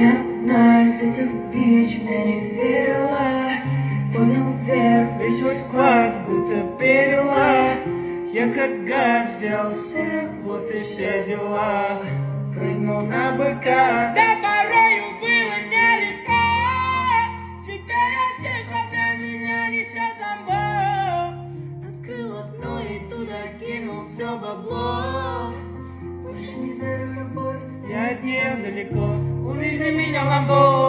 Ни одна из этих бич мне не верила. Понял вверх, Весь мой склад будто перела. Я как гад сделал всех, вот и все дела. Прыгнул на быка. Да порою было нелегко. Теперь все проблем меня несет ламбо. открыл окно и туда кинул все бабло. Больше не верю в любовь. Я от нее далеко. Увези меня, ламбо.